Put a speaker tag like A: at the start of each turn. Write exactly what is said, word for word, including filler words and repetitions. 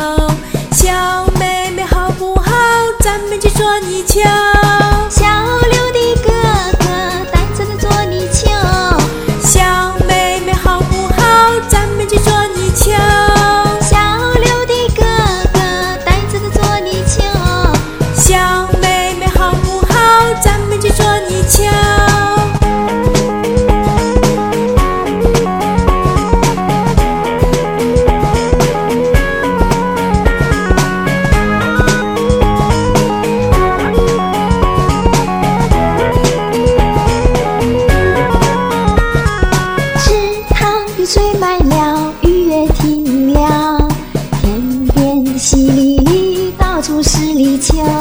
A: 小妹妹好不好？咱们去捉泥鳅。
B: 小刘的哥哥带着他捉泥鳅。
A: 小妹妹好不好？咱们去捉泥鳅。
B: 小刘的哥哥带着他捉泥鳅。
A: 小妹妹好不好？咱们去捉泥鳅。
B: 水满了，雨也停了，天边的淅沥沥，到处是泥鳅。